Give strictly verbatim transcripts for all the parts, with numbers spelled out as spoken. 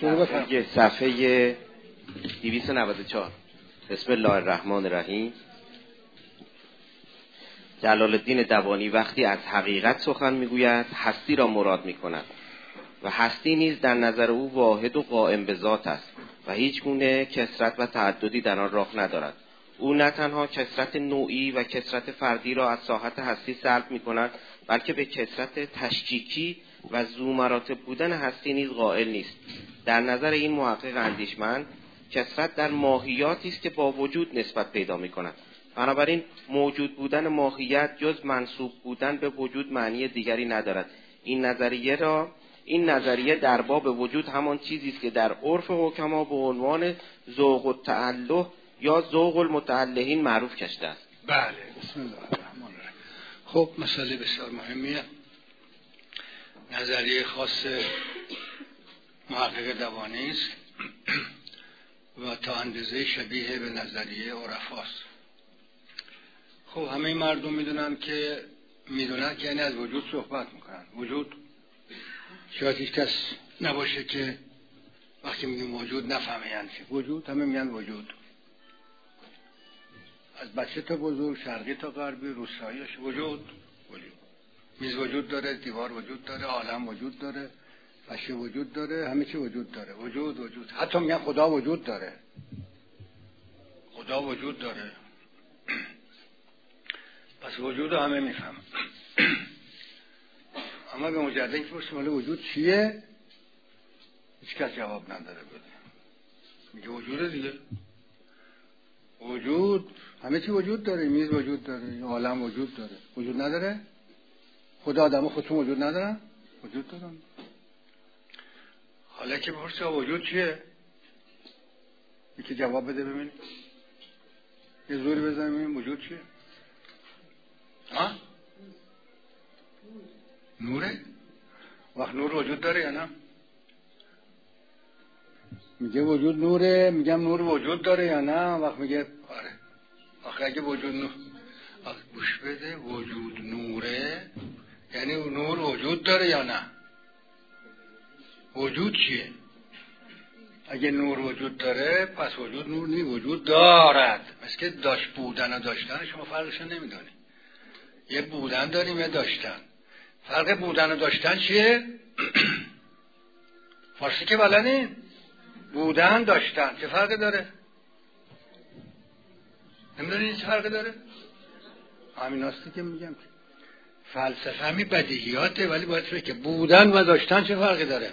صفحه صفحه دویست و نود و چهار. بسم الله الرحمن الرحیم. جلال الدین دوانی وقتی از حقیقت سخن میگوید هستی را مراد میکند و هستی نیز در نظر او واحد و قائم به ذات است و هیچ گونه کثرت و تعددی در آن راه ندارد. او نه تنها کثرت نوعی و کثرت فردی را از ساحت هستی سلب میکند، بلکه به کثرت تشکیکی و ذو مراتب بودن هستی نیز قائل نیست. در نظر این محقق اندیشمند کثرت در ماهیاتی است که با وجود نسبت پیدا میکند. بنابراین موجود بودن ماهیت جز منسوب بودن به وجود معنی دیگری ندارد. این نظریه را این نظریه در باب وجود همان چیزی است که در عرف حکما به عنوان ذوق التعله یا ذوق المتعلهین معروف گشته است. بله، بسم الله الرحمن الرحیم. خب مسئله بسیار مهمیه. نظریه خاص محقق دوانی است و تا اندازه شبیه به نظریه عرفاست. خب همه مردم میدونن که میدونن که یعنی از وجود صحبت میکنن. وجود شاید هیچ کس نباشه که وقتی میگیم وجود نفهمه یعنی وجود. همه میگن وجود. از بچه تا بزرگ، شرقی تا غربی، روستاییش وجود. وجود میز وجود داره، دیوار وجود داره، عالم وجود داره، اشیا وجود داره، همه چی وجود داره. وجود وجود حتی میگن خدا وجود داره. خدا وجود داره. پس وجود رو همه میفهمن. اما به مجرد اینکه پرسیم حالا وجود چیه، هیچ کس جواب نداره بده. میگه وجود دیگه. وجود همه چی وجود داره. میز وجود داره، عالم وجود داره. وجود نداره؟ خدا آدم خودشون وجود ندارن؟ وجود دارن. حالا که پرسیم وجود چیه، یکی جواب بده ببینیم. یه زوری بزنیم ببینیم وجود چیه. ها؟ نوره؟ وقت نور وجود داره یا نه؟ میگه وجود نوره، میگم نور وجود داره یا نه؟ وقت میگه آره. آخه اگه وجود نور گوش بده، وجود نوره یعنی نور وجود داره یا نه؟ وجود چیه؟ اگه نور وجود داره پس وجود نور نی، وجود دارد. مثل که داشت بودن و داشتن شما فرقش نمیدونی. یه بودن داریم یه داشتن. فرق بودن و داشتن چیه؟ فارسی که بلدین؟ بودن داشتن چه فرق داره؟ نمیدونین چه فرق داره؟ همین هستی که میگم که فلسفه همی بدیهیاته، ولی باید فکر که بودن و داشتن چه فرقی داره.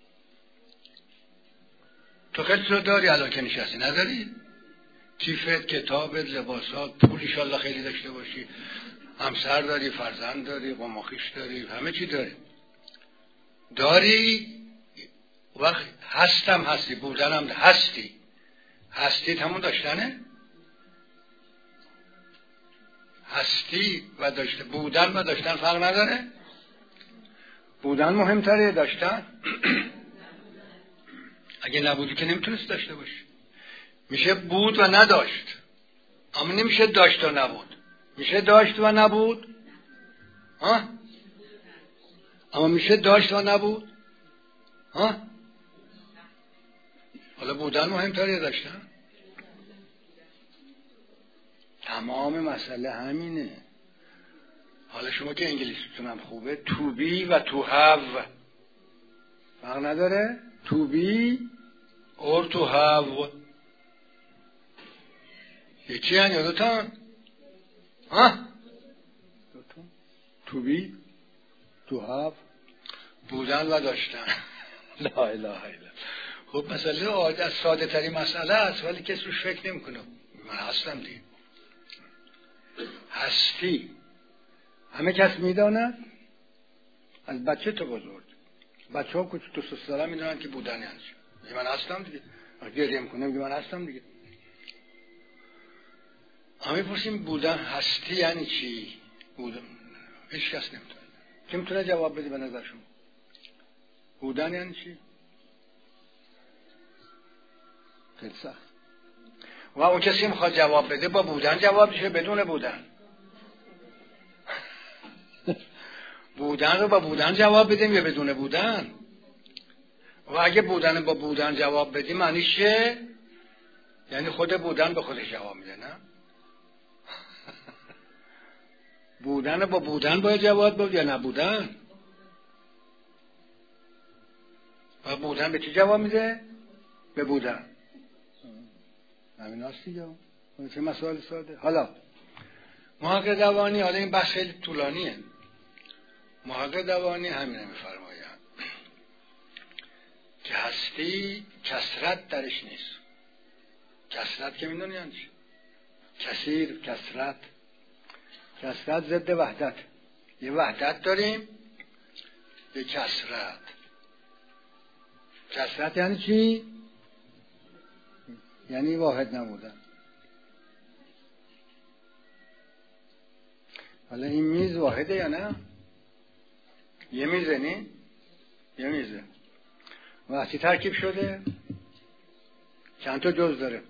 تو خیلی رو داری الان که نشستی نداری؟ کیفت، کتابت، لباسات، پول ایشالله خیلی داشته باشی، همسر داری، فرزند داری، قماخیش داری، همه چی داری داری وقت هستم هستی، بودنم هستی. هستی همون داشتنه. هستی و داشته بودن و داشتن فرق نداره. بودن مهمتره داشتن. اگه نبودی که نمیتونست داشته باشی. میشه بود و نداشت، اما نمیشه داشت و نبود. میشه داشت و نبود ها؟ اما میشه داشت و نبود ها؟ حالا بودن مهمتره داشتن. تمام مسئله همینه. حالا شما که انگلیسیتون هم خوبه، to be و to have فرق نداره. to be or to have یکی هن یا دوتا ها؟ دوتا. to be to have بودن و داشتن. لا اله الا. خب مسئله عادت ساده تری مسئله است، ولی کسی روش فکر نمی کنه. من هستم دیگه. هستی همه کس میداند، از بچه تا بزرگ. بچه ها کچه تو سساله میدونن که بودن یعنی چی. من هستم دیگه. گریه میکنه میگه من هستم دیگه. همه پرسیم بودن هستی یعنی چی؟ بودن هیچ کس نمیتونه. کی میتونه جواب بده به نظر شما؟ بودن یعنی چی؟ خیلی سخت. و اون کسی میخواد جواب بده با بودن جواب میشه بدون بودن. بودن رو با بودن جواب بدیم یا بدون بودن؟ و اگه بودن با بودن جواب بدی معنیش چیه؟ یعنی خود بودن به خودش جواب میده، نه؟ بودن با بودن باید جواب بده یا نبودن؟ و بودن به چی جواب میده؟ به بودن. همین هست دیگه. چه مسائل ساده. حالا محقق دوانی، حالا این بحث خیلی طولانیه. محقق دوانی همین میفرماید که هستی کثرت درش نیست. کثرت که میدونی یعنی چی؟ کثیر، کثرت. کثرت ضد وحدت. یه وحدت داریم، یه کثرت. کثرت یعنی چی؟ یعنی واحد نبودن. حالا این میز واحده یا نه؟ یه میزه نی؟ یه میزه. وقتی ترکیب شده چند تا جز داره؟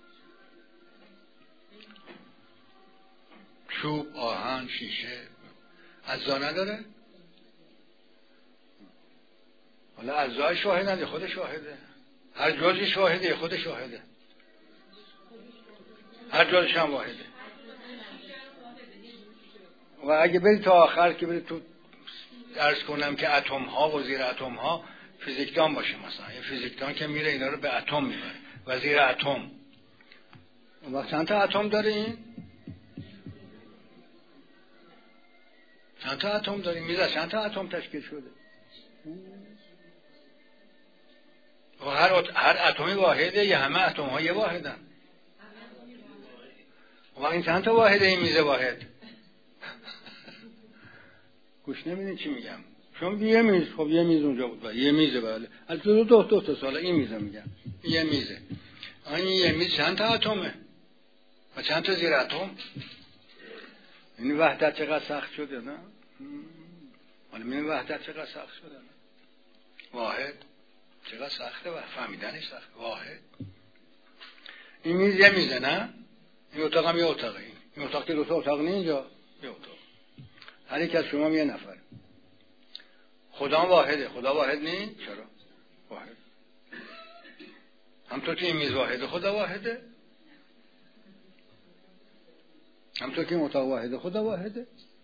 چوب، آهن، شیشه. اجزا نداره؟ حالا اجزای شاهد نداره، خود شاهده. هر جزی شاهده، خود شاهده. هر جزش هم واحده. و اگه برید تا آخر که برید تو درس کنم که اتم ها و زیر اتم ها فیزیکدان باشه، مثلا یه فیزیکدان که میره اینا رو به اتم میبره و زیر اتم. اون وقت چند تا اتم داره این؟ چند تا اتم داره؟ میز از چند تا اتم تشکیل شده؟ و هر هر اتمی واحده یا همه اتم ها یه واحدن؟ و این چند تا واحده این میز واحد؟ گوش نمیدین چی میگم؟ چون یه میز، خب یه میز اونجا بود و یه میزه. بله از دو دو دو تا ساله این میزه میگم، یه میزه. این یه میز چند تا اتمه و چند تا زیر اتم؟ این وحدت چقدر سخت شده، نه؟ حالا این وحدت چقدر سخت شده، نه؟ واحد چقدر سخته و فهمیدنش سخت. واحد این میز یه میزه، نه؟ این اتاق هم یه اتاقه. این اتاق که دو تا اتاق نه، اینجا یه اتاق. هر یک از شما یه نفر. خدا واحده. خدا واحد نیست؟ چرا؟ واحد. همطور که این میز واحده خدا واحده؟ همطور که این اتاق واحده خدا واحده؟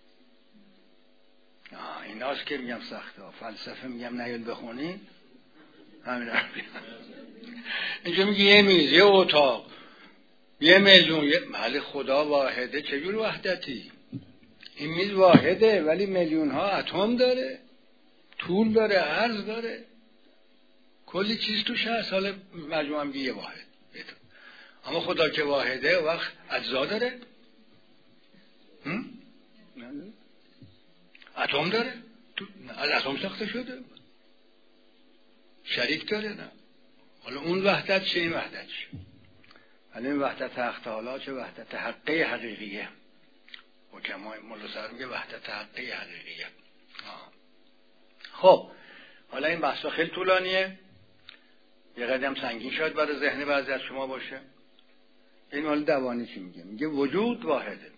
آه این هاست که میگم سخته. فلسفه میگم نیاد بخونی همین رو بیان. اینجا میگه یه میز، یه اتاق، یه میلیون، یه محل. خدا واحده. چجور وحدتی؟ این میز واحده ولی میلیون ها اتم داره، طول داره، عرض داره، کلی چیز توش هست. حالا مجموعه هم یه واحد. اما خدا که واحده وقت اجزا داره، اتم داره، از اتم ساخته شده، شریک داره، نه؟ حالا اون وحدت چه؟ این وحدت چه؟ حالا این وحدت حق تعالی چه؟ وحدت حقه حقیقیه. حکمای مولا سر میگه وحدت حقه حقیقیه. آه. خب حالا این بحثا خیلی طولانیه، یه قدم سنگین شاید برای ذهن بعضی از شما باشه. این حالا دوانی چی میگه؟ میگه وجود واحده.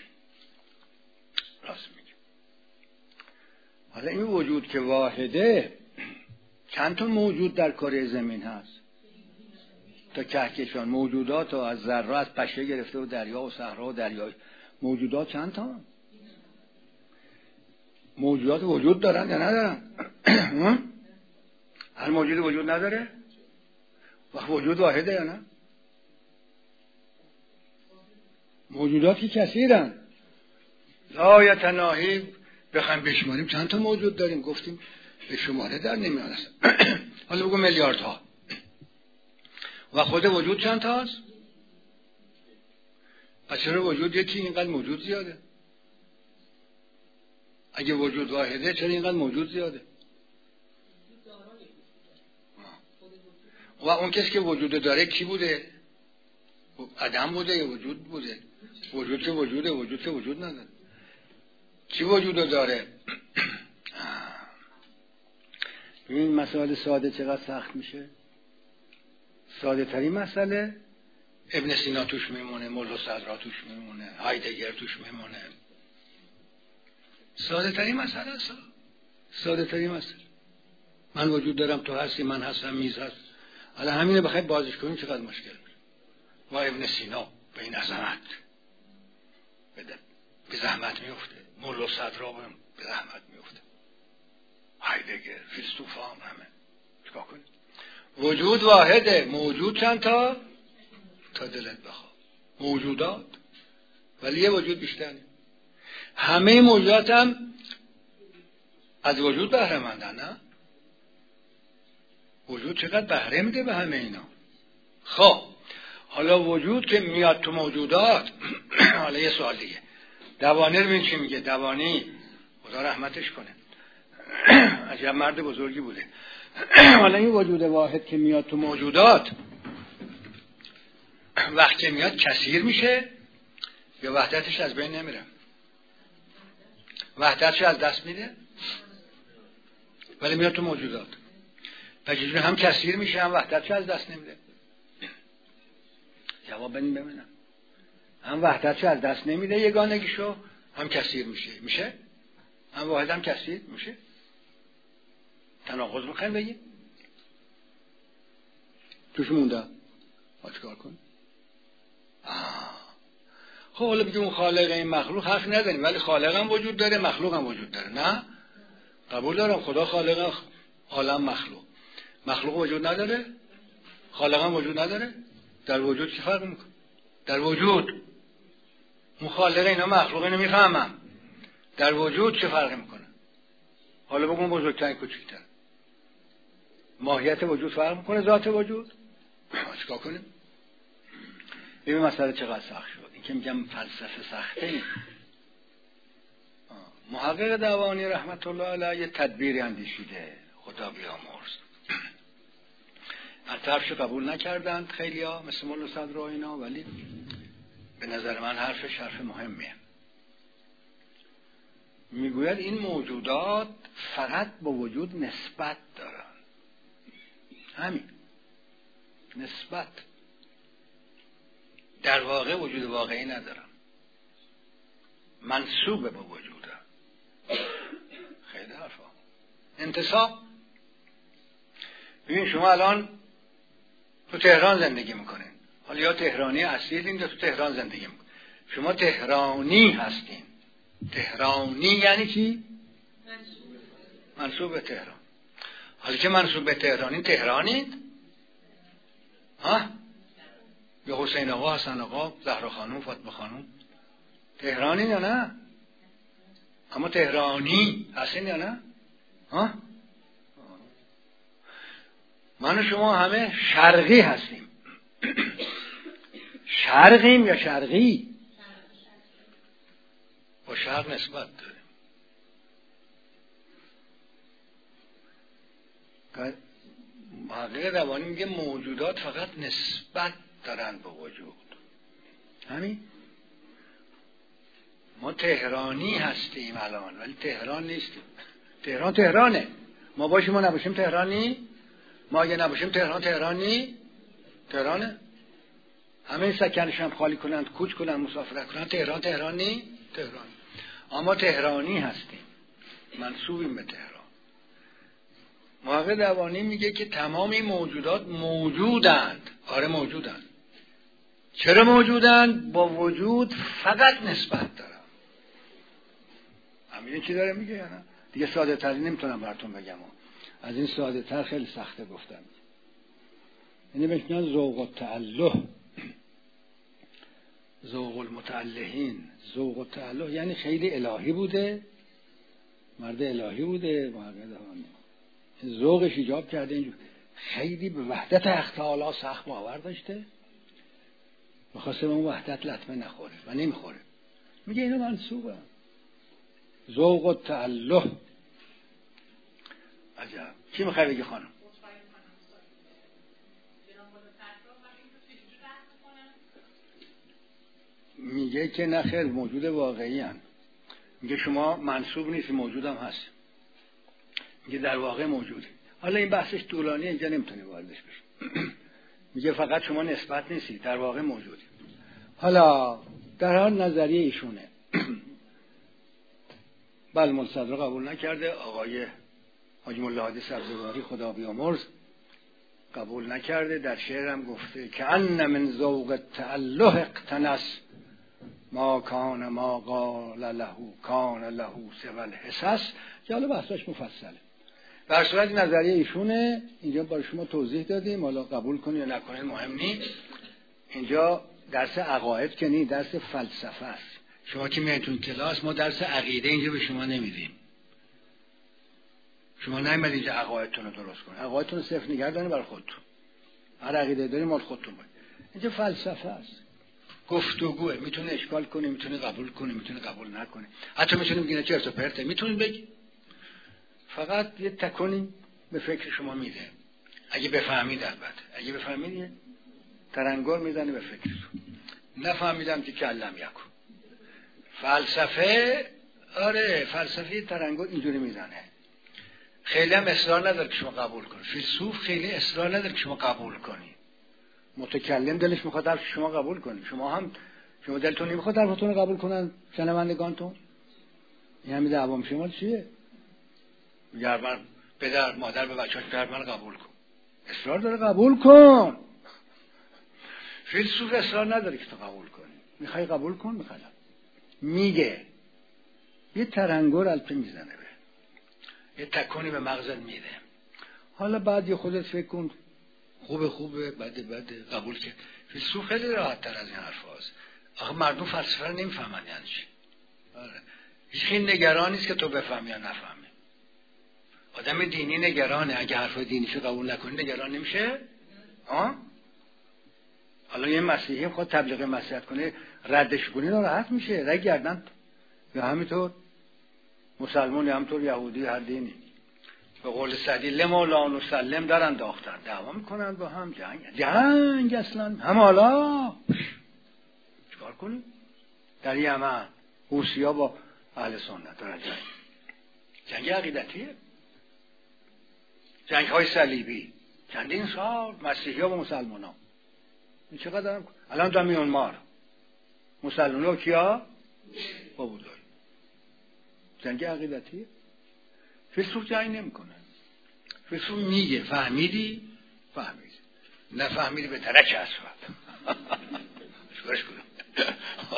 راست میگه. حالا این وجود که واحده، چند تا موجود در کره زمین هست؟ تا کهکشان موجودات و از ذره، از پشه گرفته و دریا و صحرا و دریای موجودات چند تا؟ موجودات وجود دارن یا ندارن؟ هر موجود وجود نداره؟ وقت وجود واحده یا نه؟ موجودات که کثیرن، لا یتناهی. بخوایم بشماریم چند تا موجود داریم؟ گفتیم به شماره در نمیاد اصلا. حالا بگو میلیارد ها. و خود وجود چند تا هست؟ پس چرا وجود یکی اینقدر موجود زیاده؟ اگه وجود واحده چرا اینقدر موجود زیاده؟ و اون کسی که وجود داره کی بوده؟ عدم بوده یا وجود بوده؟ وجود که وجوده، وجود که وجود نداره. کی وجود داره؟ این مسائل ساده چقدر سخت میشه؟ ساده ترین مسئله ابن سینا توش میمونه، مولا صدرا توش میمونه، هایدگر توش میمونه. ساده ترین مسئله است. ساده ترین مسئله. من وجود دارم، تو هستی، من هستم، میز هست. حالا همینه بخوای بازش کنیم چقدر مشکل میشه. و ابن سینا به این عظمت بده به زحمت میفته، ملا صدرا به زحمت میفته، هایدگر، فیلسوفا هم همه. چیکار کنیم؟ وجود واحده. موجود چند تا؟ تا دلت بخواد. موجودات، ولی یه وجود بیشتر نیست. همه موجودات هم از وجود بهره مندن. نه؟ وجود چقدر بهره میده به همه اینا. خب حالا وجود که میاد تو موجودات حالا یه سوال دیگه. دوانی رو ببین چی میگه. دوانی خدا رحمتش کنه، عجب مرد بزرگی بوده. حالا این وجود واحد که میاد تو موجودات وقتی میاد کثیر میشه یا وحدتش از بین نمیره؟ وحدتش از دست میده ولی میاد تو موجودات. پس چجوری هم کثیر میشه هم وحدتش از دست نمیده؟ جواب بدین ببینم. هم وحدتش از دست نمیده یگانگیشو، هم کثیر میشه. میشه؟ هم واحد هم کثیر میشه؟ تناقض میخواین بگیم؟ توش مونده ها چکار کن؟ خب حالا بگیم خالق این مخلوق حرف نداریم، ولی خالق هم وجود داره، مخلوق هم وجود داره. نه؟ قبول دارم خدا خالق عالم مخلوق. مخلوق وجود نداره؟ خالق هم وجود نداره؟ در وجود چی فرق میکنه؟ در وجود اون خالق اینا مخلوق اینو میفهمم. در وجود چه فرقی میکنه؟ حالا بگم بزرگتر کوچکتر. ماهیت وجود فرق میکنه ذات وجود؟ چیکار کنیم؟ ببین مسئله چقدر سخت شد. این که میگم فلسفه سخته این. محقق دوانی رحمت الله علیه یه تدبیری اندیشیده، خدا بیامرز. حرفش قبول نکردند خیلیا مثل مولا صدرا اینا، ولی به نظر من حرفش حرف مهمیه. میگوید این موجودات فقط با وجود نسبت دارن. همین نسبت، در واقع وجود واقعی ندارن، منسوب با وجوده. خیلی حرفا انتصاب. ببین شما الان تو تهران زندگی میکنین، حالا یا تهرانی اصیلین یا تو تهران زندگی میکنین. شما تهرانی هستین. تهرانی یعنی چی؟ منسوب به تهران. حالا که منسوب به تهرانی تهرانید؟ ها؟ یا حسین آقا، حسن آقا، زهرا خانم، فاطمه خانم تهرانید یا نه؟ اما تهرانی هستین یا نه؟ ها؟ من و شما همه شرقی هستیم. شرقیم یا شرقی؟ با شرق نسبت داریم. محقق دوانی میگه موجودات فقط نسبت دارن با وجود. همین ما تهرانی هستیم الان ولی تهران نیستیم. تهران تهرانه. ما باشیم ما نباشیم تهرانی. ما اگه نباشیم تهران تهرانی تهرانه. همه سکنش هم خالی کنند، کوچ کنند، مسافرت کنند، تهران تهرانی تهران. اما تهرانی هستیم، منسوبیم به تهران. محقق دوانی میگه که تمام این موجودات موجودند. آره موجودند. چرا موجودند؟ با وجود فقط نسبت دارن. همین چی داره میگه یا نه؟ دیگه ساده تری نمیتونم براتون بگم. از این ساده تر خیلی سخته گفتم. یعنی بهش میگن ذوق التعله، ذوق المتعلهین. ذوق التعله یعنی خیلی الهی بوده، مرد الهی بوده. محقق دوانی ذوقش ایجاب کرده اینجور خیلی به وحدت حق تعالی سخت باور داشته، بخواسته به اون وحدت لطمه نخوره و نمیخوره. میگه اینو منسوبه. ذوق التعله. عجب. چی میخوای بگی خانم؟ میگه که نه خیر موجود واقعی هن. میگه شما منسوب نیست، موجود هم هست. میگه در واقع موجوده. حالا این بحثش طولانی، اینجا نمیتونی واردش بشی. میگه فقط شما نسبت نیستی، در واقع موجودی. حالا در حال نظریه ایشونه. بله مولا صدرا قبول نکرده، آقای حاج ملا هادی سبزواری خدا بیامرز قبول نکرده. در شعرم گفته که ان من ذوق تعله اقتنس ما کان ما قال له کان له سوى الحسس، که حالا بحثش مفصله. در صورت نظریه ایشونه اینجا برای شما توضیح دادیم، حالا قبول کنید یا نکنید مهم نیست. اینجا درس عقاید که نیست، درس فلسفه است. شما که میایتون کلاس، ما درس عقیده اینجا به شما نمیدیم. شما نمیدید اینجا عقایدتون رو درست کنید، عقایدتون رو صرف نگه دارید برای خودتون. هر عقیده دارید مال خودتون باید. اینجا فلسفه است، گفتگوه، میتونه اشکال کنه، میتونه قبول کنه، میتونه قبول نکنه، حتی میتونه بگید چرت و پرته، میتونید بگید. فقط یه تکونی به فکر شما میده، اگه بفهمید. البته اگه بفهمید ترنگور میزنه به فکرتون. نفهمیدم که کلم یکو. فلسفه، آره فلسفه ترنگور اینجوری میزنه، خیلی هم اصرار نداره که شما قبول کنید. فیلسوف خیلی اصرار نداره که شما قبول کنید. متکلم دلش میخواد حرف شما قبول کنید. شما هم شما دلتون نمیخواد حرفتون رو قبول کنن شنوندگانتون. این همین دعوام شما چیه؟ میگه من پدر مادر به بچه‌اش پدر من قبول کن. اصرار داره قبول کن. فیلسوف اصرار نداره که تو قبول کنی. میخوای قبول کن، میخوای میگه. یه ترنگور البته میزنه به یه تکونی به مغزت میده. حالا بعد یه خودت فکر کن خوبه خوبه بده بده قبول کرد. فیلسوف خیلی راحت تر از این حرف هاست. آخه مردم فلسفه رو نمیفهمن یعنی چی. آره. هیچ نگران نیست که تو بفهمی یا نفهمی. آدم دینی نگرانه، اگه حرف دینیشو قبول نکنی نگران نمیشه؟ ها؟ حالا یه مسیحی خود تبلیغ مسیحیت کنه ردش کنی راحت میشه، رگ گردن. یا همینطور مسلمان یا همینطور یهودی هر دینی به قول سعدی لما لا نسلم در انداختن، دعوا میکنن با هم، جنگ جنگ اصلا هم. حالا چیکار کنیم؟ در یمن حوثی‌ها با اهل سنت دارن جنگ. جنگ عقیدتیه، جنگ های صلیبی چندین سال مسیحی‌ها با مسلمان‌ها. این چقدر هم الان در میانمار مسلمان‌ها کیا با بودایی. جنگ عقیدتیه. فیلسوف جنگ نمی‌کنه. فیلسوف میگه فهمیدی؟ فهمیدی. نفهمیدی به درک اسفل. شکرش کنم.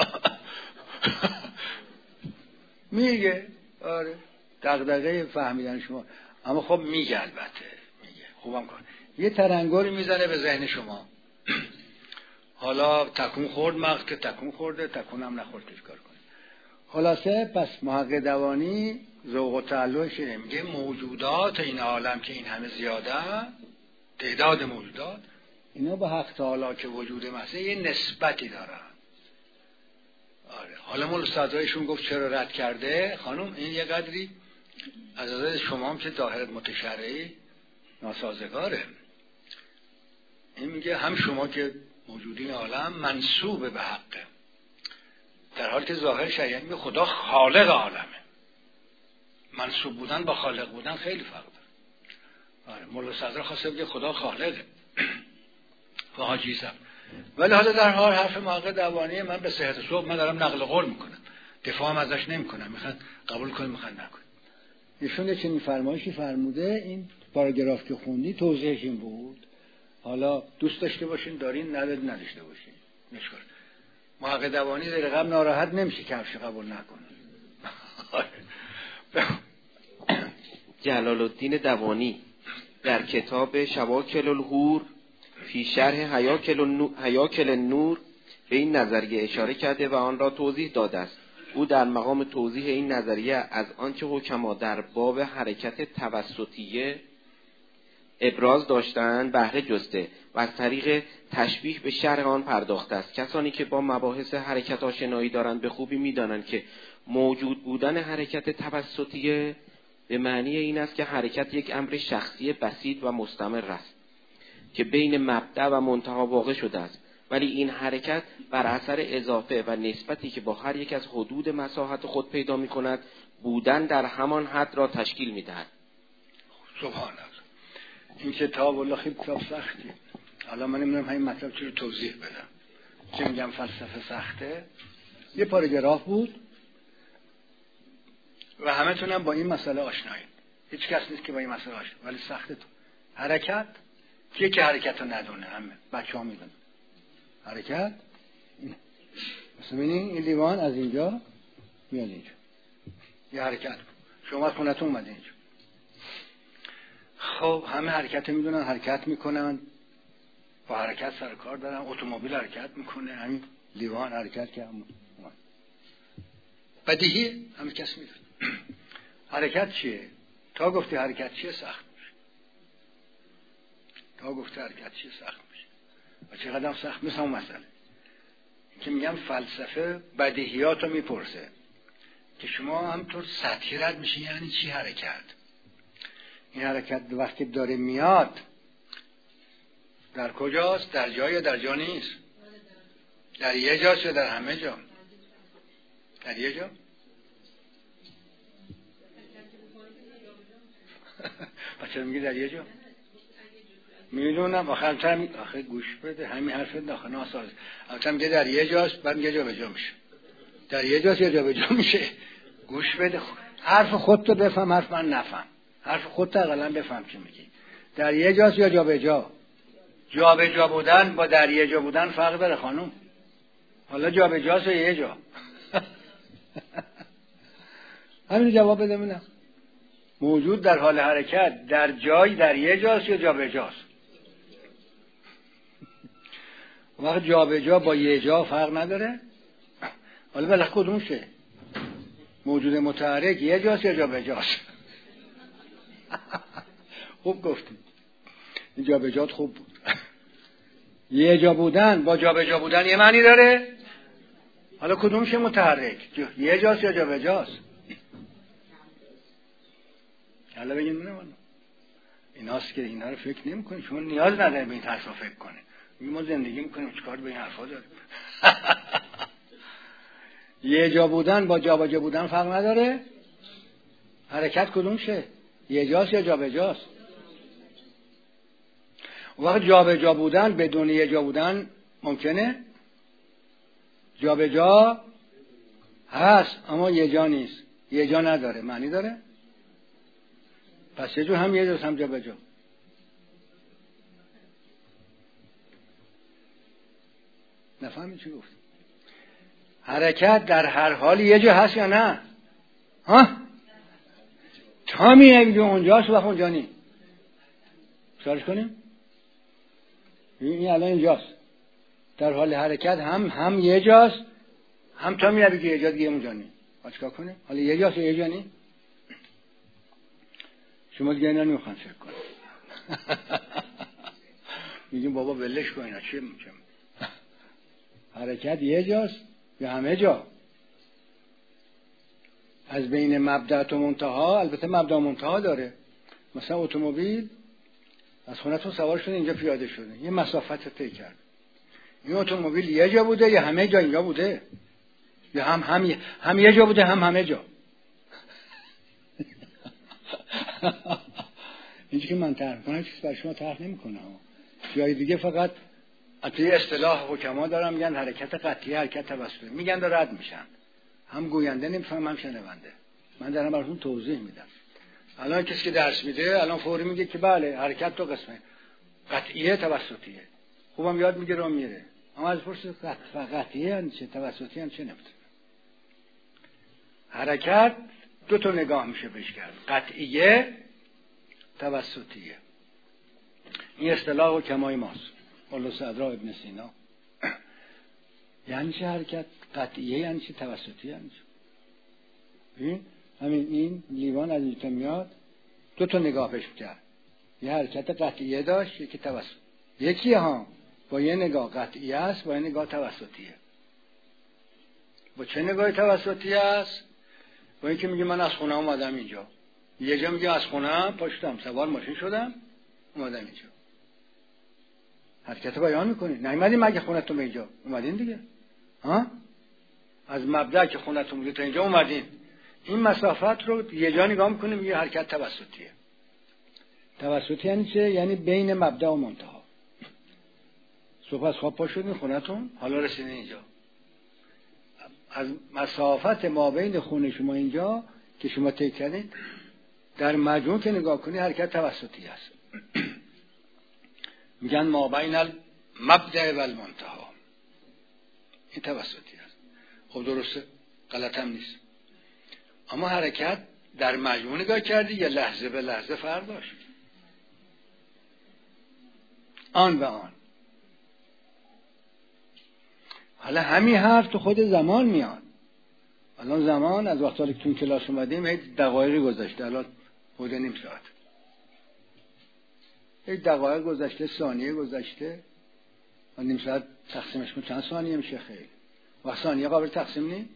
میگه آره دغدغه فهمیدن شما، اما خب میگه البته میگه خوبم کن. یه ترنگوری میزنه به ذهن شما. حالا تکون خورد مغز که تکون خورده، تکون هم نخورد چیکار کنه. خلاصه پس محقق دوانی ذوق و تعلقش میگه موجودات این عالم که این همه زیاده، تعداد موجودات اینا به حق تعالی که وجود مسیح یه نسبتی دارن. آره حالا مول استادایشون گفت چرا رد کرده خانم، این یه قدری از نظر شما هم که ظاهرت متشرعی ناسازگاره. این میگه هم شما که موجودین عالم منسوب به حقه، در حالی که ظاهر شریعت میگه خدا خالق عالمه. منسوب بودن با خالق بودن خیلی فرق داره. آره مولا صدر خواسته بگه خدا خالقه و حاجی صاحب. ولی حالا در حال حرف محقق دوانی من به صحت صبح من دارم نقل قول میکنم، دفاع هم ازش نمیکنم، میخواد قبول کنه میخواد نکنه. ایشون چنین فرمایشی فرموده. این پاراگراف که خوندی توضیحش این بود. حالا دوست داشته باشین دارین، ندارین نداشته باشین نشکر. محقق دوانی در قبل ناراحت نمیشه که حرفش قبول نکنه. جلال الدین دوانی در کتاب شواکل الحور فی شرح هیاکل النور به این نظریه اشاره کرده و آن را توضیح داده است. او در مقام توضیح این نظریه از آنچه حکما در باب حرکت توسطیه ابراز داشتند بهره جسته و از طریق تشبیه به شرح آن پرداخته است. کسانی که با مباحث حرکت آشنایی دارند به خوبی می‌دانند که موجود بودن حرکت توسطیه به معنی این است که حرکت یک امر شخصی بسیط و مستمر است که بین مبدأ و منتها واقع شده است، ولی این حرکت بر اثر اضافه و نسبتی که با هر یک از حدود مساحت خود پیدا می‌کند بودن در همان حد را تشکیل می‌دهد. سبحان الله. این کتاب والله خیلی کتاب سختی. حالا من نمیدونم همین مطلب چی رو توضیح بدم. چه میگم فلسفه سخته. یه پاراگراف بود و همه تونم با این مسئله آشنایید. هیچ کس نیست که با این مسئله آشنا، ولی سخته تو حرکت. کیه که حرکت رو ندونه؟ همه بچه ها میدونن حرکت اینه. مثلا ببینید این لیوان از اینجا میاد اینجا، یه حرکت. شما خونتون اومده اینجا، خب همه حرکت میدونن، حرکت میکنن، با حرکت سر کار دارن. اتومبیل حرکت میکنه، همین لیوان حرکت که هم بدیهی همه کس میدونه. حرکت چیه؟ تا گفتی حرکت چیه سخت میشه. تا گفتی حرکت چیه سخت میشه. و چقدر سخت؟ مثل اون مسئله که میگم فلسفه بدیهیات رو میپرسه که شما همطور سطحی رد میشه. یعنی چی حرکت؟ این حرکت وقتی داره میاد در کجاست؟ در جا یا در جا نیست؟ در یه جاست یا در همه جا؟ در یه جا؟ بچه میگه در یه جا؟ میدونم آخر هم آخه گوش بده، همین حرف داخل ناساز. آخر میگه در یه جاست، بعد میگه جا به جا میشه. در یه جاست یا جا به جا میشه؟ گوش بده، حرف خودتو بفهم، حرف من نفهم. حرف خودت اقلا بفهم چی میگی. در یه جاست یا جا به جا؟ جا به جا بودن با در یه جا بودن فرق داره خانم. حالا جا به جاست یا یه جا؟ همین جواب بده منم. موجود در حال حرکت در جای در یه جاست یا جا به جاست؟ وقت جا به جا با یه جا فرق نداره. حالا بلخ کدوم شه؟ موجود متحرک یه جاست یا جا به جاست؟ خوب گفتیم. این جا به جات خوب بود. یه جا بودن با جا به جا بودن یه معنی داره. حالا کدوم شه متحرک؟ یه جاست یا جا به جاست؟ حالا بگیم نه والا ایناست که اینا رو فکر نمی کنید. شما نیاز نداره به این حرفا فکر کنه. ما زندگی میکنیم، چیکار به این حرفا داریم؟ یه جا بودن با جا به جا بودن فرق نداره. حرکت کدوم شه؟ یه جاست یا جا به جاست؟ وقت جا به جا بودن بدون یه جا بودن ممکنه؟ جا به جا هست اما یه جا نیست، یه جا نداره. معنی داره؟ پس یه جو هم یه جاست هم جا به جا. نفهمی چی گفت؟ حرکت در هر حال یه جا هست یا نه؟ ها؟ تا میگه جو اونجاست وقت اونجا نی. سرش کنیم؟ این الان اینجاست. در حال حرکت هم هم یه جاست، هم تا میگه که یه جا دیگه اونجا نی. چیکار کنه؟ حالا یه جاست یا یه جا نی؟ شما دیگه اینا نمیخوان فکر کنید. میگیم بابا ولش کن اینا چه میگم. حرکت یه جاست یا همه جا؟ از بین مبدأ و منتها، البته مبدأ و منتها داره. مثلا اتومبیل از خونتون سوار شده اینجا پیاده شده، یه مسافت رو طی کرد. این اتومبیل یه جا بوده یا همه جا اینجا بوده؟ یا هم هم هم یه جا بوده هم همه جا؟ اینجا که من طرح کنم چیز برای شما طرح نمی‌کنم. جای دیگه فقط توی اصطلاح حکما دارم میگن حرکت قطعی، حرکت توسطی، میگن داره رد میشن. هم گوینده نمیفهم هم شنونده. من دارم براتون توضیح میدم. الان کسی که درس میده الان فوری میگه که بله حرکت تو قسمه قطعیه توسطیه. خوبم یاد میگیره و میره. اما از پرس قطعیه یعنی چه، توسطی یعنی چه نمی‌دونم. حرکت دو تا نگاه میشه بهش کرد، قطعیه توسطیه. این اصطلاح حکمای ماست، مولا صدرا ابن سینا. یعنی چه حرکت قطعیه؟ یعنی چه توسطیه؟ یعنی چه؟ این همین این لیوان از اینجا میاد، دو تا نگاه بهش کرد. یه حرکت قطعیه داشت، یکی توسط. یکی ها با یه نگاه قطعیه است، با یه نگاه توسطیه. با چه نگاه توسطیه است؟ با اینکه میگه من از خونه اومدم اینجا. یه جا میگه از خونه پاشتم سوار ماشین شدم اومدم اینجا. حرکت بیان میکنی. نیومدین مگه خونتون به اینجا؟ اومدین دیگه. ها؟ از مبدأ که خونتون بوده تا اینجا اومدین. این مسافت رو یه جا نگاه میکنیم میگه حرکت توسطیه. توسطی یعنی چه؟ یعنی بین مبدأ و منتها. صبح از خواب پا شدین خونتون، حالا رسیدین اینجا. از مسافت ما بین خونه شما اینجا که شما طی کردین در مجموع که نگاه کنی حرکت توسطی است. میگن ما بین المبدأ و المنتهی، این توسطی است. خب درسته، غلط هم نیست. اما حرکت در مجموع نگاه کردی یا لحظه به لحظه فرق داشت؟ آن و آن. حالا همین حرف تو خود زمان میاد. الان زمان از وقتی که تو کلاس اومدیم هیچ دقایقی گذشته، الان حدود نیم ساعت. هیچ دقایق گذشته، ثانیه گذشته. و نیم ساعت تقسیمش کن چند ثانیه میشه؟ خیلی. وقت ثانیه قابل تقسیم نیست؟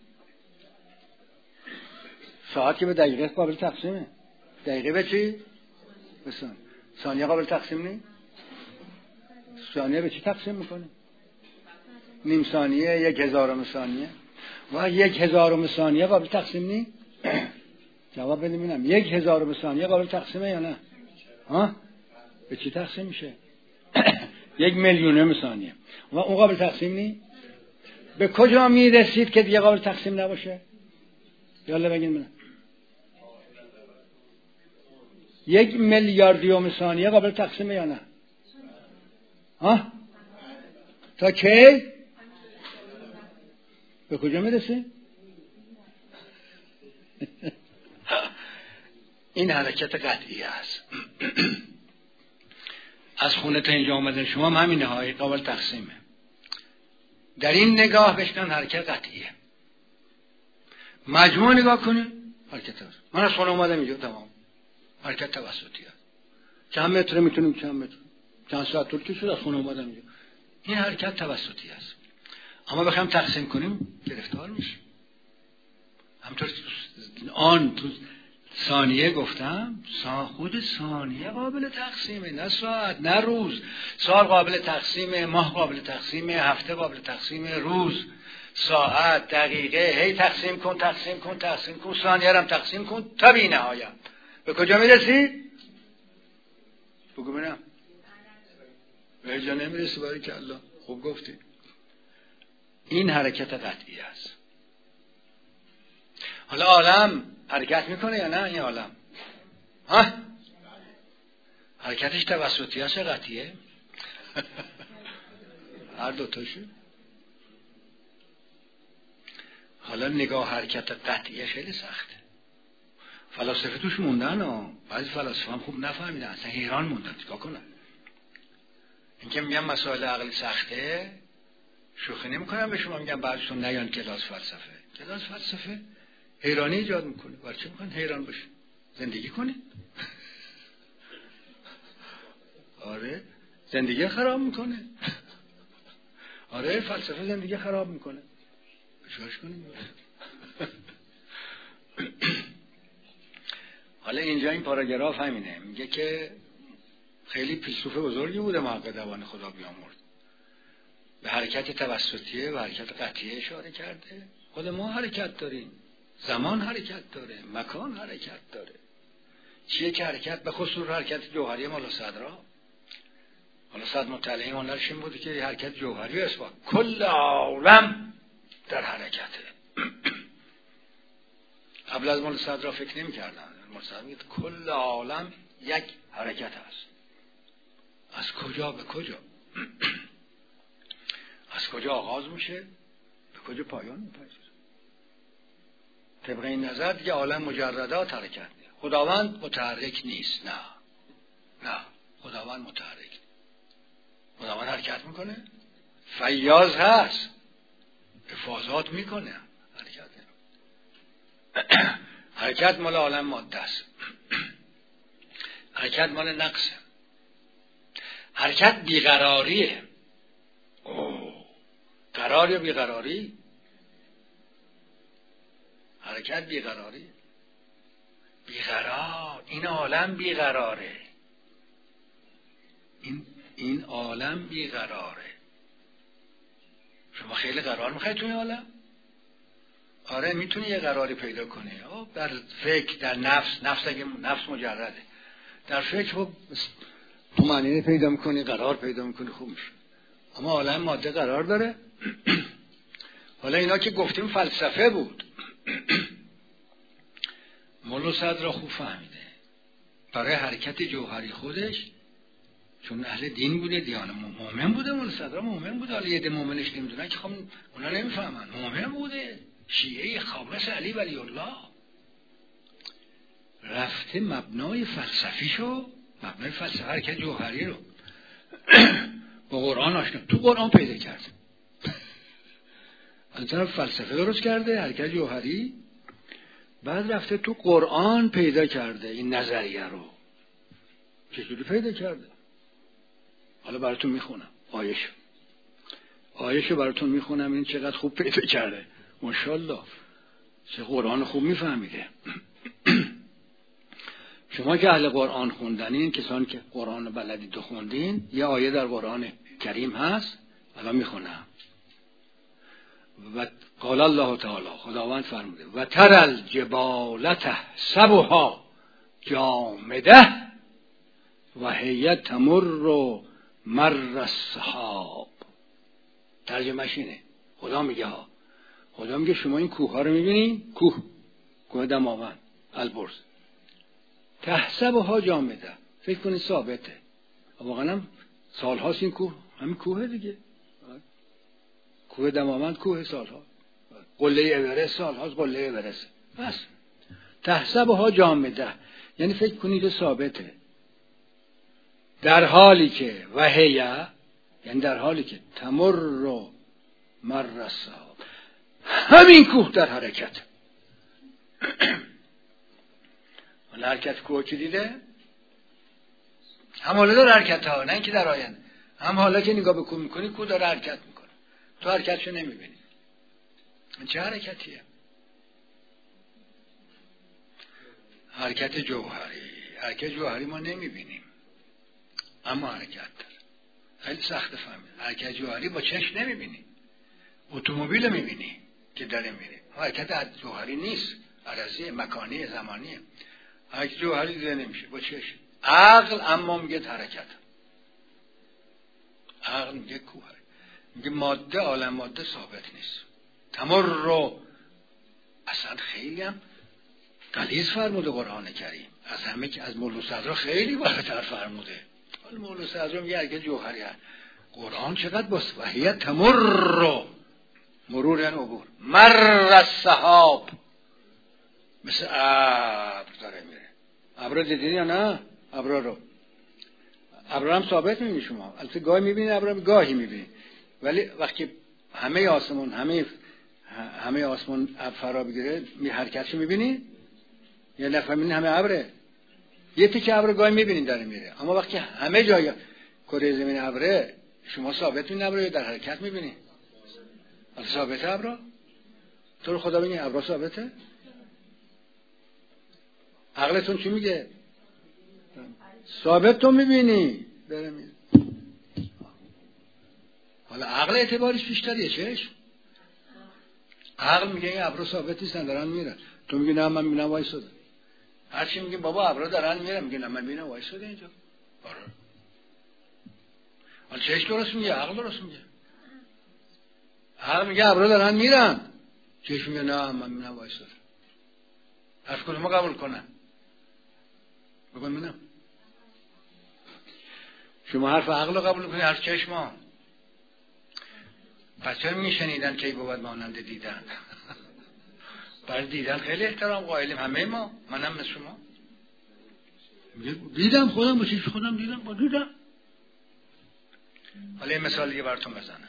ساعت که به دقیقه قابل تقسیمه. دقیقه به چی؟ به ثانیه. ثانیه قابل تقسیم نیست؟ ثانیه به چی تقسیم میکنه؟ نیم ثانیه، یک هزارم ثانیه. و یک هزارم ثانیه قابل تقسیم نیست؟ جواب بده ببینم. یک هزارم ثانیه قابل تقسیمه یا نه؟ ها؟ به چی تقسیم میشه؟ یک میلیونم ثانیه. و اون قابل تقسیم نیست؟ به کجا میرسید که دیگه قابل تقسیم نباشه؟ یالا بگین ببینم. یک میلیاردیوم ثانیه قابل تقسیمه یا نه؟ ها؟ تا کی؟ به کجا میرسه؟ این حرکت قطعی است. از خونه تا اینجا آمدن شما هم همین نهایی قابل تقسیمه. در این نگاه بشکن حرکت قطعیه. مجموع نگاه کنید حرکت هست. من از خونه اومدم اینجا تمام حرکت توسطی هست. چند متر میتونیم چند متر چند ساعت طول کشید از خونه اومدم اینجا. این حرکت توسطی است. اما بخوام تقسیم کنیم گرفتار میشه. همطور آن تو ثانیه گفتم، خود ثانیه قابل تقسیمه، نه ساعت، نه روز. سال قابل تقسیمه، ماه قابل تقسیمه، هفته قابل تقسیمه، روز، ساعت، دقیقه. هی تقسیم کن تقسیم کن تقسیم کن، ثانیه هم تقسیم کن تا بی نهایت. به کجا میرسی؟ بگو ببینم. به جا نمیرسی. باریکالله، خوب گفتی. این حرکت قطعی است. حالا عالم حرکت میکنه یا نه؟ این عالم ها؟ حرکتش توسطی است یا قطعیه؟ هر دوتاشو. حالا نگاه حرکت قطعیه خیلی سخته. فلاسفه توش موندن و بعضی فلاسفه هم خوب نفهمیدن، اصلا حیران موندن چیکار کنن. اینکه میگم مسائل عقلی سخته، شوخی نمیکنم به شما میگم بعضیتون نیان کلاس فلسفه. کلاس فلسفه حیرانی ایجاد میکنه. برای چه میخواین حیران باشین؟ زندگی کنید. آره زندگی خراب میکنه. آره فلسفه زندگی خراب میکنه. بشاش کنیم. حالا اینجا این پاراگراف همینه، میگه که خیلی فیلسوف بزرگی بوده محقق دوان خدا بیامرد، به حرکت توسطیه و حرکت قطعیه اشاره کرده. خود ما حرکت داریم، زمان حرکت داره، مکان حرکت داره. چیه که حرکت؟ به خصوص حرکت جوهری مولا صدرا. مولا صدر مطلعه هنرش این بوده که حرکت جوهری اثبات کل عالم در حرکته. قبل از مولا صدرا فکر نمی کردن. مولا صدر میگه کل عالم یک حرکت هست. از کجا به کجا؟ از کجا آغاز میشه به کجا پایان میپذیره. طبق این نظر دیگه عالم مجردات حرکت نیست. خداوند متحرک نیست. نه نه خداوند متحرک نیست. خداوند حرکت میکنه، فیاض هست، افاضات میکنه، حرکت نمیکنه. حرکت مال عالم ماده است. حرکت مال نقصه. حرکت بیقراریه. اوه قرار یا بیقراری؟ حرکت بیقراری. بیقرار. این عالم بیقراره. این این عالم بیقراره. شما خیلی قرار میخواید توی عالم؟ آره میتونی یه قراری پیدا کنی. در فکر، در نفس، نفس اگه نفس مجرده، در فکر خب تو معنی پیدا میکنی، قرار پیدا میکنی، خوب میشه. اما عالم ماده قرار داره. حالا اینا که گفتیم فلسفه بود. مولا صدر را خوب فهمیده. برای حرکت جوهری خودش، چون اهل دین بوده، دیانه مؤمن بوده، مولا صدرا مؤمن بوده، حالا یه ده مؤمنش نمیدونن که خب اونا نمیفهمن، مؤمن بوده، شیعه خالص علی ولی الله، رفته مبنای فلسفیشو، مبنای فلسفه حرکت جوهری رو با قرآن آشنا، تو قرآن پیدا کرده. از طرف فلسفه درست کرده، حرکت جوهری، بعد رفته تو قرآن پیدا کرده این نظریه رو. چجوری پیدا کرده؟ حالا براتون میخونم آیه‌شو آیه‌شو براتون میخونم، این چقدر خوب پیدا کرده، ماشاءالله چه قرآن خوب میفهمیده. شما که اهل قرآن خوندنین، کسانی که قرآن بلدید و خوندین، یه آیه در قرآن کریم هست، الان میخونم. و قال الله تعالی، خداوند فرموده و تر الجبال تحسبها جامده و هی تمر مر السحاب. ترجمهش اینه، خدا میگه ها، خدا میگه شما این کوه ها رو میبینین، کوه کوه دماوند البرز، تحسبها جامده، فکر کنید ثابته، واقعا هم سالهاست این کوه، همین کوه دیگه، کوه دماوند کوه سالها، قله اورست سالهاست، قله اورست، بس تحسبها جامده یعنی فکر کنید ثابته، در حالی که وهیه یعنی در حالی که تمر و مر السحاب، همین کوه در حرکت. ولی حرکت کوه که دیده هم حالا داره حرکت ها، نه اینکه در آینده، هم حالا که نگاه به کوه میکنی کوه داره حرکت میکنه، تو حرکتشو نمیبینی. چه حرکتیه؟ حرکت جوهری. حرکت جوهری ما نمیبینیم اما حرکت داره، خیلی سخت فهمید. حرکت جوهری با چشم نمیبینی، اتومبیل میبینی که داره میره، حرکت جوهری نیست، عرضی مکانی زمانیه. حرکت جوهری دیده نمیشه با چشم. عقل اما میگه حرکت، عقل میگه کوه، میگه ماده، عالم ماده ثابت نیست. تمر رو اصلا خیلی هم غلیظ فرموده قرآن کریم، از همه که از مولا صدرا خیلی بالاتر فرموده. حالا مولا صدرا میگه حرکت جوهری هست، قرآن چقدر باست. وهی تمر رو، مرور یعنی عبور، مر السحاب، مثل ابر داره میره. ابر دیدین یا نه؟ ابر رو ابر هم ثابت میبینی شما، البته گاهی میبینی ابر، گاهی میبینی، ولی وقتی همه آسمون همه همه آسمون ابر فرا بگیره می حرکتشو میبینی؟ یه دفعه میبینی همه ابره، یه تیکه ابر گاهی میبینین داره میره، اما وقتی همه جای کره زمین ابره، شما ثابت میبینی ابر در حرکت میبینی؟ اصلا ثابته ابر؟ تو رو خدا ببین ابر ثابته؟ عقلتون چی میگه؟ ثابت تو میبینی داره میره. حالا عقل اعتبارش بیشتریه، چش؟ عقل میگه این ابر ثابت نیستن دارن میرن، تو میگی نه من میبینم وایساده. هر چی میگه بابا ابر دارن میرن، میگه نه من میبینم وایساده اینجا. آره. حالا چش درست میگه، عقل درست میگه. عقل میگه ابر دارن میرن، چش میگه نه من میبینم وایساده. هر کدومو قبول کنن؟ بگو ببینم. شما حرف عقل رو قبول کنید، حرف چشم. پس چرا میشنیدن که بود مانند دیدن؟ برای دیدن خیلی احترام قائلیم همه ما، منم مثل شما. دیدم خودم با چشم خودم دیدم، با دیدم. حالا این مثال دیگه براتون بزنم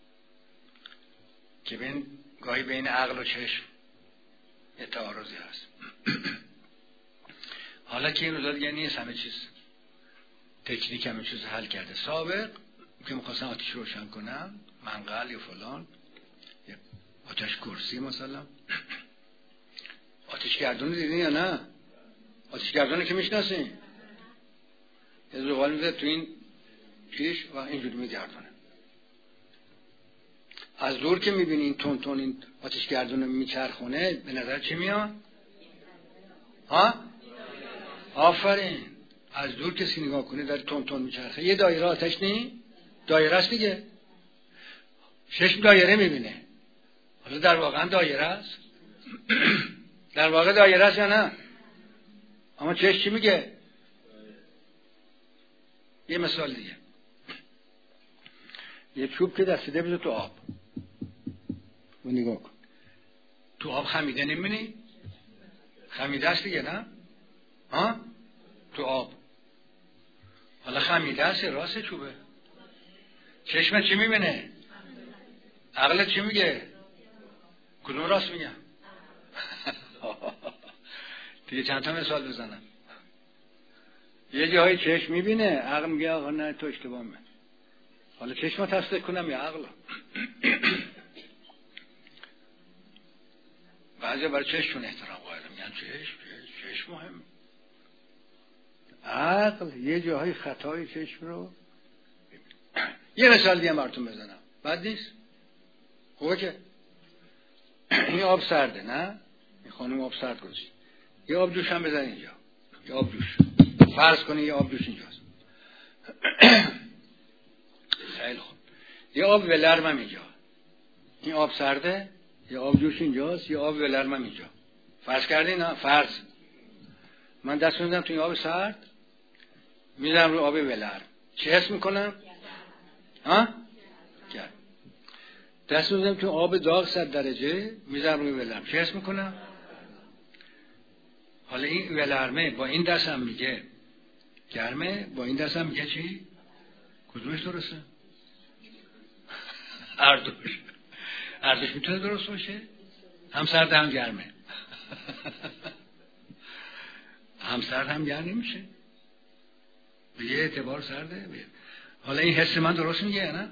که بین گاهی بین عقل و چشم یه تعارضی هست. حالا که این روزا دیگه نیست، همه چیز تکنیک همه چیز حل کرده. سابق که میخواستن آتیش روشن کنم، منقل یا فلان، یا آتش کرسی مثلا، آتش گردون دیدین یا نه؟ آتش گردونه که میشناسین؟ یه زغال میزه تو این پیش و اینجوری میگردونه. از دور که میبینین تون تون این آتش گردونه میچرخونه، به نظر چی میاد؟ ها؟ آفرین. از دور کسی نگاه کنه داره تون تون میچرخه، یه دایره آتش نی؟ دایره است دیگه. شش دایره میبینه. حالا در واقع دایره است؟ در واقع دایره است یا نه؟ اما چش چی میگه؟ یه مثال دیگه، یه چوب که دستیده بذار تو آب و نگاه کن، تو آب خمیده نمی‌بینی؟ خمیده است دیگه نه؟ ها؟ تو آب حالا خمیده است راست چوبه؟ چشمت چی می‌بینه؟ عقلت چی میگه؟ کدوم راست میگم؟ دیگه چند تا مثال بزنم. یه جایی چشم میبینه، عقل میگه آقا نه تو اشتباه می‌کنی. حالا چشم تصدیق کنم یا عقل؟ بعضی برای چشمشون احترام قائلن، میگن چشم چشم مهم. عقل یه جاهای خطای چشم رو. یه مثال دیگه براتون بزنم، بد نیست؟ خوبه که این آب سرده نه؟ این خانم آب سرد گذاشت، یه آب جوش هم بزن اینجا، یه آب جوش فرض کنی یه آب جوش اینجاست. خیلی خوب، یه آب ولرم هم اینجا، این آب سرده، یه آب جوش اینجاست، یه آب ولرم هم اینجا. فرض کردی نه؟ فرض. من دست میدم تو این آب سرد، میذارم رو آب ولرم، چه حس میکنم؟ ها؟ گرم. دست میدم تو آب داغ صد درجه، میذارم روی ولرم، چه حس میکنم؟ حالا این ولرمه با این دستم میگه گرمه، با این دستم میگه چی؟ کدومش درسته؟ اردوش. اردوش میتونه درست باشه؟ هم سرد هم گرمه. هم سرد هم گرم نمیشه، به یه اعتبار سرده. حالا این حس من درست میگه نه؟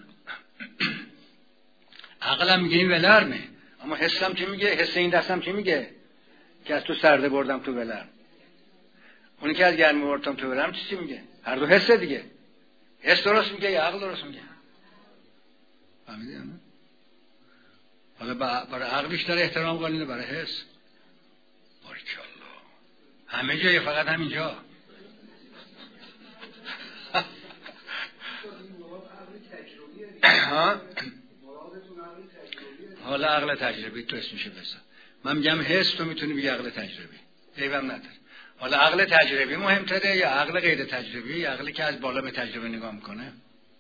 عقلم میگه این ولرمه، اما حسم چی میگه؟ حس این دستم چی میگه؟ که از تو سرده بردم تو ولرم. اونی که از گرمی بردم تو ولرم چی میگه؟ هر دو حسه دیگه. حس درست میگه یا عقل درست میگه؟ فهمیدی نه؟ حالا برای عقل بیشتر احترام قائلینه برای حس. باریکالله. همه جای فقط همینجا. ها؟ حالا عقل تجربی تو اسمشه بسا. من میگم حس، تو میتونی بگی عقل تجربی. ایوام نداره. حالا عقل تجربی مهمتره یا عقل غیر تجربی؟ یا عقلی که از بالا به تجربه نگاه میکنه؟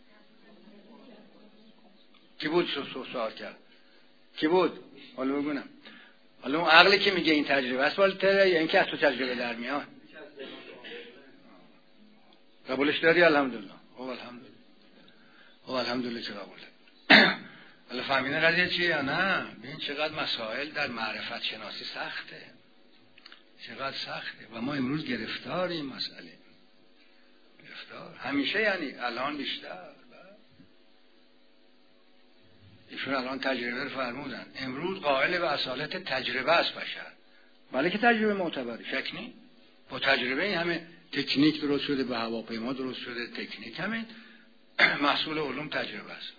کی بود سو سوال کرد؟ کی بود؟ حالا بگونم. حالا اون عقلی که میگه این تجربه است بالاتره یا اینکه از تو تجربه در میاد؟ قبولش داری؟ الحمدلله. او الحمدلله. او الحمدلله چه قبوله. حالا فهمیدن قضیه چیه یا نه؟ ببین چقدر مسائل در معرفت شناسی سخته، چقدر سخته و ما امروز گرفتاریم مسئله. گرفتار همیشه، یعنی الان بیشتر. ایشون الان تجربه رو فرمودن، امروز قائل به اصالت تجربه است بشر. ولی که تجربه معتبره، شک نی. با تجربه این همه تکنیک درست شده، به هواپیما درست شده تکنیک، همین محصول علوم تجربه است.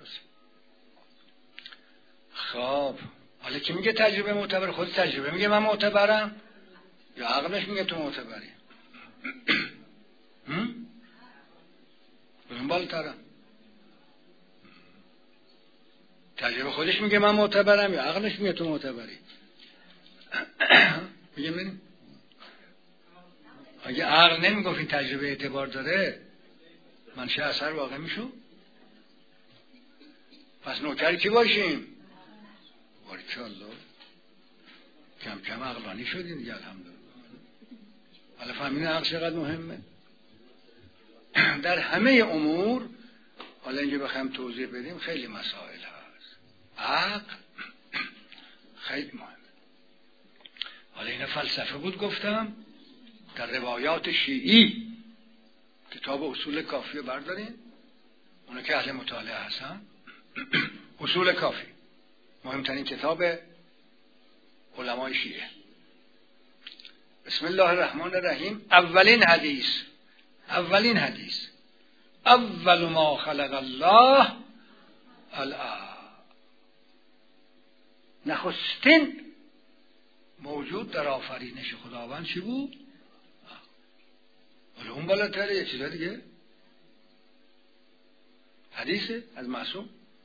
خب حالا کی میگه تجربه معتبر؟ خود تجربه میگه من معتبرم یا عقلش میگه تو معتبری؟ هم؟ بدون بالترم. تجربه خودش میگه من معتبرم یا عقلش میگه تو معتبری؟ میگه ببین، اگه عقل نمیگفت این تجربه اعتبار داره، منشأ اثر واقع میشو. پس نوکر کی باشیم؟ باریکالله. کم کم عقلانی شدیم دیگه الحمدلله. حالا فهمیدین عقل چقدر مهمه؟ در همه امور. حالا اینجا بخوایم توضیح بدیم خیلی مسائل هست. عقل خیلی مهمه. حالا این فلسفه بود گفتم. در روایات شیعی کتاب اصول کافی رو بردارین، اونا که اهل مطالعه هستن. اصول کافی مهمترین کتاب علمای شیعه. بسم الله الرحمن الرحیم. اولین حدیث اولین حدیث اول ما خلق الله الآب. نخستین موجود در آفرینش خداوند چی بود؟ ولی اون بالاتره یه چیزا دیگه. حدیثه از معصوم.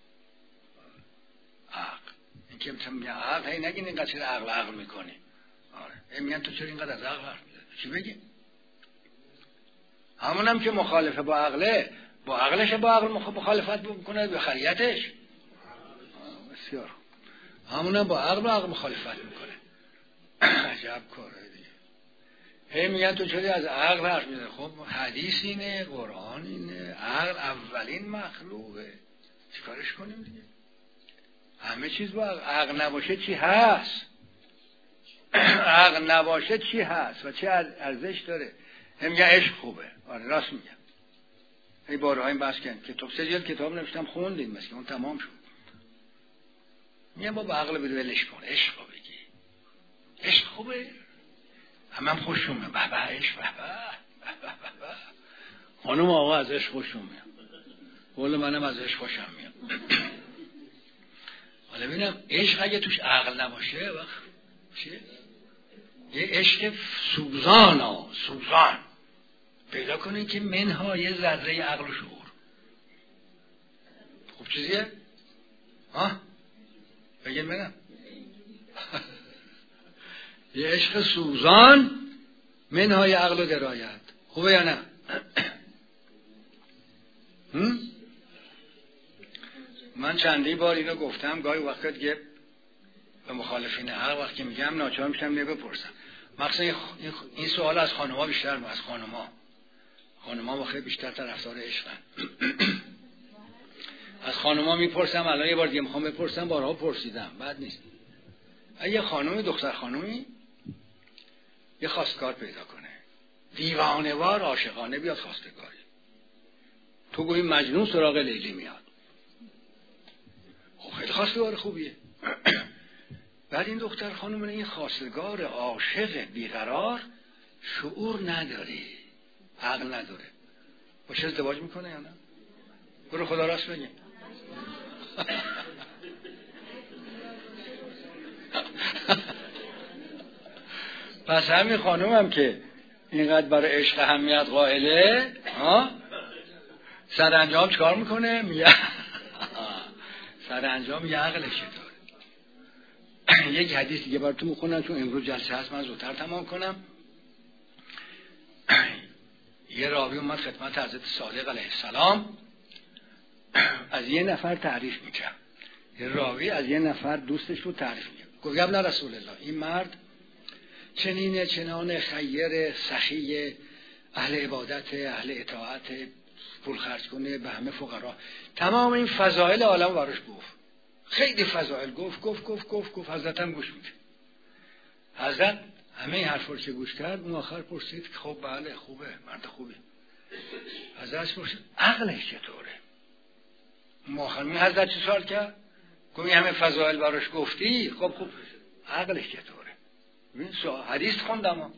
عقل. این که مثلا میگه عقل، هی نگین اینقدر چرا عقل عقل میکنی. آره. این میگن تو چرا اینقدر از عقل حرف میزنی؟ چی بگی؟ همونم که مخالفه با عقله، با عقلش با عقل مخالفت میکنه به خریتش. بسیار همونم با عقل با عقل مخالفت میکنه. عجب کاره دیگه. هی میگن تو چطوری از عقل حرف میزنی؟ خب حدیث اینه، قرآن اینه، عقل اولین مخلوقه، چیکارش کنیم دیگه؟ همه چیز با عقل. عقل نباشه چی هست؟ عقل نباشه چی هست و چه ارزش داره؟ هم میگن عشق خوبه. آره راست میگم. ای بارها این بحث کردن. کتاب سه جلد کتاب نوشتم خوندین مثلا اون تمام شد. میگم با عقل بده ولش کن، عشق رو بگی. عشق خوبه. همه هم خوشم میاد. به به عشق به به به. خانم آقا از عشق خوشم میاد. قول منم از عشق خوشم میاد. حالا ببینم عشق اگه توش عقل نباشه وقت چیه؟ یه عشق سوزان ها سوزان پیدا کنین که منها یه ذره عقل و شعور. خوب چیزیه؟ ها؟ بگیم بگم یه عشق سوزان منهای عقل و درایت. خوبه یا نه؟ من چندی بار اینو گفتم، گاهی وقت دیگه به مخالفین عقل وقتی میگم ناچار میشم نه بپرسم. مخصوصا این سوال از خانم‌ها بیشتر از خانم‌ها. خانم‌ها واقعا بیشتر طرفدار عشقن. از خانم‌ها میپرسم، الان یه بار دیگه میخوام بپرسم، بارها پرسیدم، بد نیست. اگه خانمی دختر خانمی یه خواستگار پیدا کنه، دیوانه‌وار عاشقانه بیاد خواستگاری، تو گویی مجنون سراغ لیلی میاد، خب خیلی خواستگار خوبیه. بعد این دختر خانم این خواستگار عاشق بیقرار شعور نداره، عقل نداره، باشه ازدواج میکنه یا نه؟ برو خدا راست بگیم. پس همین خانم هم که اینقدر برای عشق اهمیت قائله، ها سرانجام چکار میکنه؟ میگه سرانجام یه عقلش داره. یک حدیث دیگه براتون میخونم چون امروز جلسه هست، من زودتر تمام کنم. یه راوی اومد خدمت حضرت صادق علیه السلام، از یه نفر تعریف میکرد. یه راوی از یه نفر دوستش رو تعریف میکرد. گفت ابن رسول الله، این مرد چنینه چنان، خیر، سخی، اهل عبادت، اهل اطاعت، پول خرج کنه به همه فقرا، تمام این فضائل عالم براش گفت. خیلی فضائل گفت گفت گفت گفت گفت حضرت هم گوش میده. حضرت همه این حرفا رو که گوش کرد، اون آخر پرسید خب بله خوبه، مرد خوبه. حضرت پرسید عقلش چطوره؟ اون آخر می حضرت چه سوال کرد؟ گفت همه فضائل براش گفتی، خب خوب عقلش چطوره؟ ببین حدیث خوندم،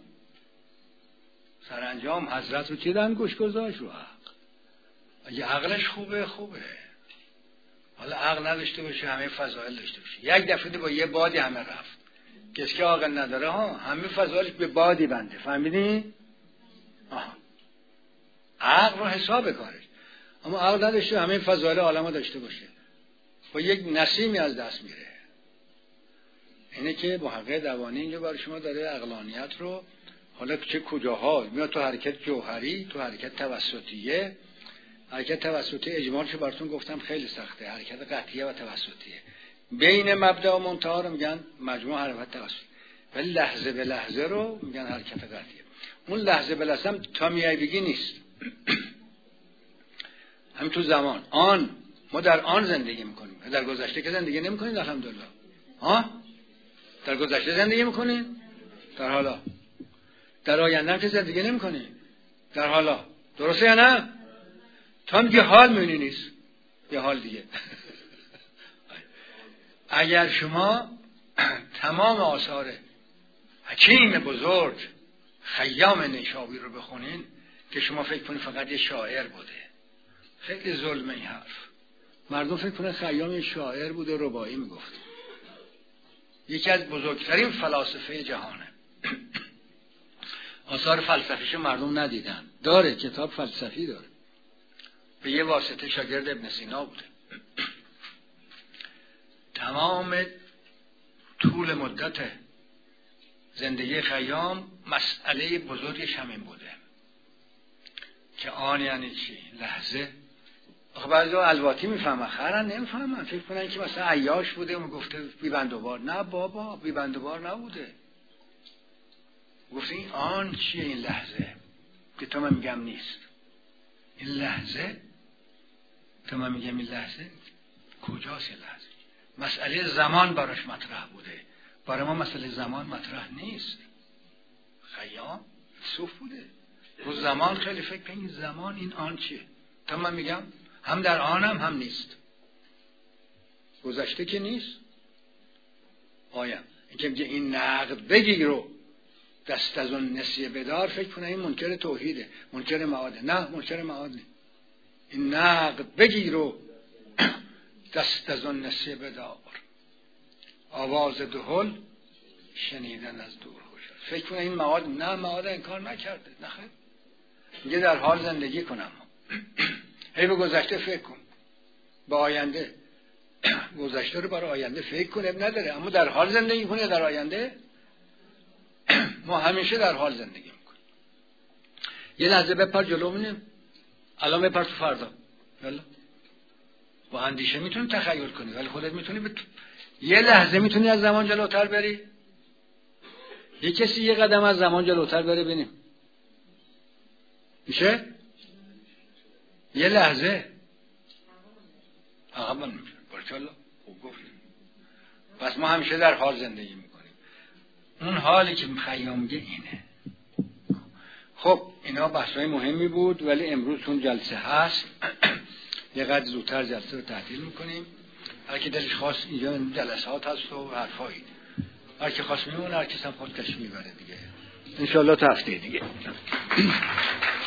سرانجام حضرت رو چی دن گوش گذاشت؟ رو عقل. اگه عقلش خوبه خوبه، حالا عقل نداشته باشه همه فضائل داشته باشه، یک دفعه با یه بادی همه رفت. کسی که عقل نداره ها همه فضائلش به بادی بنده، فهمیدین؟ آها عقل رو حساب کارش، اما عقل نداشته همه فضائل عالمو داشته باشه، با یک نسیمی از دست میره. اینه که محقق دوانی اینجا برای شما داره عقلانیت رو، حالا چه کجاها میاد، تو حرکت جوهری، تو حرکت توسطیه. حرکت توسطی اجمالش براتون گفتم خیلی سخته، حرکت قطعیه و توسطیه. بین مبدا و منتها رو میگن مجموع حرکت توسطی، ولی لحظه به لحظه رو میگن حرکت قطعیه. اون لحظه به لحظه هم تا میای بگی نیست. هم تو زمان آن، ما در آن زندگی میکنیم، در گذشته که زندگی نمیکنیم الحمدلله. ها در گذشته زندگی میکنیم، در حالا. در آینده هم که زندگی نمیکنیم، در حالا. درسته یا نه؟ تا هم یه حال میونی نیست، یه حال دیگه. اگر شما تمام آثار حکیم بزرگ خیام نیشابوری رو بخونین که شما فکر کنید فقط یه شاعر بوده، خیلی ظلمه این حرف. مردم فکر کنه خیام یه شاعر بوده، رباعی میگفت. یکی از بزرگترین فلاسفه جهانه. آثار فلسفیش مردم ندیدن. داره کتاب فلسفی داره، به یه واسطه شاگرد ابن سینا بوده. تمام طول مدت زندگی خیام مسئله بزرگش همین بوده که آن یعنی چی؟ لحظه. آخه بعضی الواتی میفهمن، خرن نمیفهمن، فکر کنن که مثلا عیاش بوده و گفته بی بند و بار. نه بابا، بی بند و بار نبوده. گفته این آن چیه؟ این لحظه که تو من میگم نیست. این لحظه تو من میگم این لحظه کجاست؟ این لحظه مسئله زمان براش مطرح بوده، برای ما مسئله زمان مطرح نیست. خیام صوف بوده رو زمان خیلی فکر کنید زمان این آن چیه؟ تا من میگم هم در آنم هم نیست. گذشته که نیست. آیا این که میگه این نقد بگی رو دست از اون نسیه بدار، فکر کنه این منکر توحیده، منکر معاده. نه، منکر معاد نیست. این نقد بگی رو دست از اون نسیه بدار، آواز دهل شنیدن از دور خوش. فکر کنه این معاد. نه، معاد انکار نکرده. نه خیر، میگه در حال زندگی کنم. هی به گذشته فکر کن، به آینده. گذشته رو برای آینده فکر کنه نداره، اما در حال زندگی کنه در آینده. ما همیشه در حال زندگی میکنیم. یه لحظه بپر جلو بینیم، الان بپر تو فردا. یلا با اندیشه میتونی تخیل کنی، ولی خودت میتونی بت... یه لحظه میتونی از زمان جلوتر بری. یه کسی یه قدم از زمان جلوتر بره ببینیم میشه؟ یه لحظه آقا من میشه برکالله خوب گفت. پس ما همیشه در حال زندگی میکنیم. اون حالی که خیام میگه اینه. خب اینا بحثای مهمی بود، ولی امروز اون جلسه هست. یه قدر زودتر جلسه رو تعطیل میکنیم. هر کی دلش خواست اینجا جلسات هست و حرفایی، هر کی خواست میمونه، هر کس هم خودکش میبره دیگه. انشالله تا هفته دیگه.